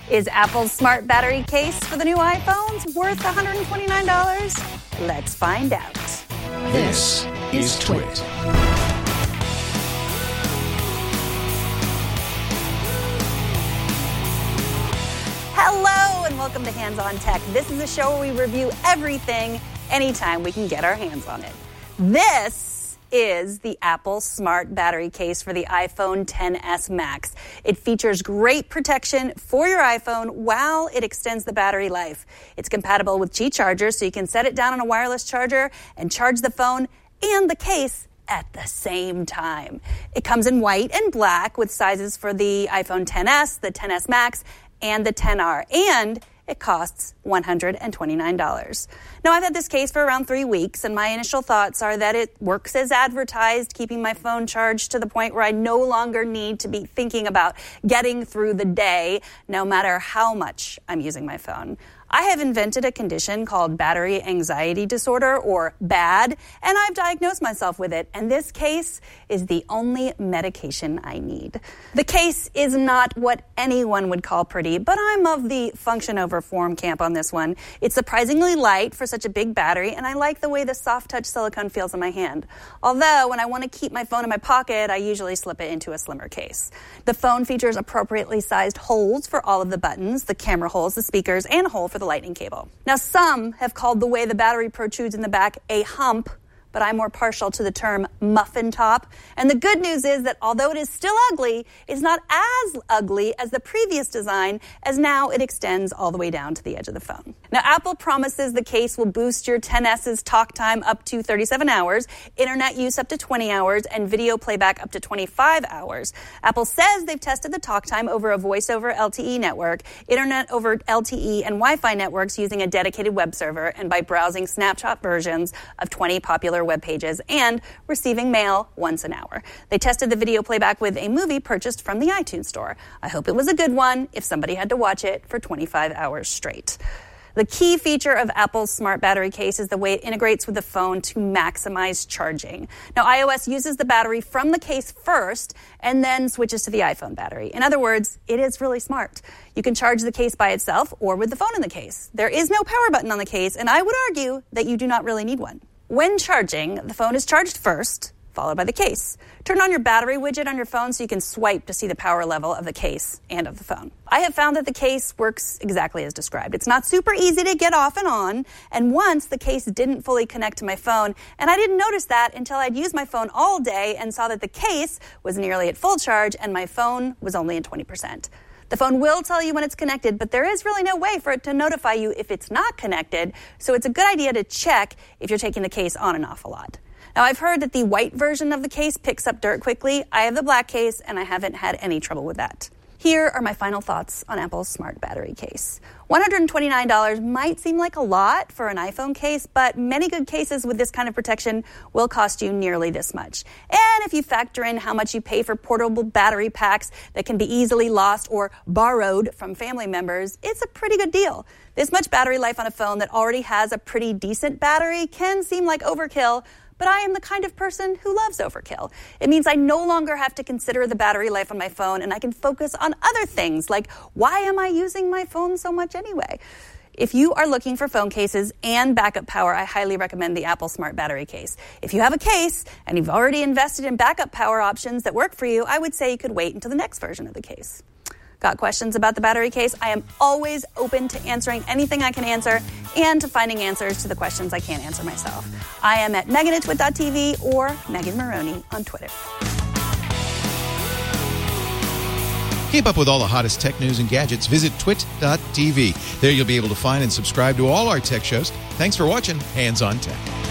Is Apple's smart battery case for the new iPhones worth $129? Let's find out. This is Twit. Hello and welcome to Hands on Tech. This is a show where we review everything anytime we can get our hands on it. This is the Apple Smart Battery Case for the iPhone XS Max. It features great protection for your iPhone while it extends the battery life. It's compatible with Qi chargers, so you can set it down on a wireless charger and charge the phone and the case at the same time. It comes in white and black with sizes for the iPhone XS, the XS Max, and the XR, and it costs $129. Now, I've had this case for around 3 weeks, and my initial thoughts are that it works as advertised, keeping my phone charged to the point where I no longer need to be thinking about getting through the day, no matter how much I'm using my phone. I have invented a condition called battery anxiety disorder, or BAD, and I've diagnosed myself with it, and this case is the only medication I need. The case is not what anyone would call pretty, but I'm of the function over form camp on this one. It's surprisingly light for such a big battery, and I like the way the soft touch silicone feels in my hand. Although, when I want to keep my phone in my pocket, I usually slip it into a slimmer case. The phone features appropriately sized holes for all of the buttons, the camera holes, the speakers, and a hole for the lightning cable. Now, some have called the way the battery protrudes in the back a hump, but I'm more partial to the term muffin top. And the good news is that although it is still ugly, it's not as ugly as the previous design, as now it extends all the way down to the edge of the phone. Now, Apple promises the case will boost your XS's talk time up to 37 hours, internet use up to 20 hours, and video playback up to 25 hours. Apple says they've tested the talk time over a voice over LTE network, internet over LTE, and Wi-Fi networks using a dedicated web server, and by browsing snapshot versions of 20 popular web pages and receiving mail once an hour. They tested the video playback with a movie purchased from the iTunes store. I hope it was a good one if somebody had to watch it for 25 hours straight. The key feature of Apple's smart battery case is the way it integrates with the phone to maximize charging. Now, iOS uses the battery from the case first and then switches to the iPhone battery. In other words, it is really smart. You can charge the case by itself or with the phone in the case. There is no power button on the case, and I would argue that you do not really need one. When charging, the phone is charged first, followed by the case. Turn on your battery widget on your phone so you can swipe to see the power level of the case and of the phone. I have found that the case works exactly as described. It's not super easy to get off and on, and once the case didn't fully connect to my phone, and I didn't notice that until I'd used my phone all day and saw that the case was nearly at full charge and my phone was only at 20%. The phone will tell you when it's connected, but there is really no way for it to notify you if it's not connected, so it's a good idea to check if you're taking the case on and off a lot. Now, I've heard that the white version of the case picks up dirt quickly. I have the black case, and I haven't had any trouble with that. Here are my final thoughts on Apple's smart battery case. $129 might seem like a lot for an iPhone case, but many good cases with this kind of protection will cost you nearly this much. And if you factor in how much you pay for portable battery packs that can be easily lost or borrowed from family members, it's a pretty good deal. This much battery life on a phone that already has a pretty decent battery can seem like overkill, but I am the kind of person who loves overkill. It means I no longer have to consider the battery life on my phone, and I can focus on other things, like why am I using my phone so much anyway? If you are looking for phone cases and backup power, I highly recommend the Apple Smart Battery Case. If you have a case and you've already invested in backup power options that work for you, I would say you could wait until the next version of the case. Got questions about the battery case? I am always open to answering anything I can answer and to finding answers to the questions I can't answer myself. I am at Megan@twit.tv or Megan Maroney on Twitter. Keep up with all the hottest tech news and gadgets. Visit twit.tv. There you'll be able to find and subscribe to all our tech shows. Thanks for watching Hands on Tech.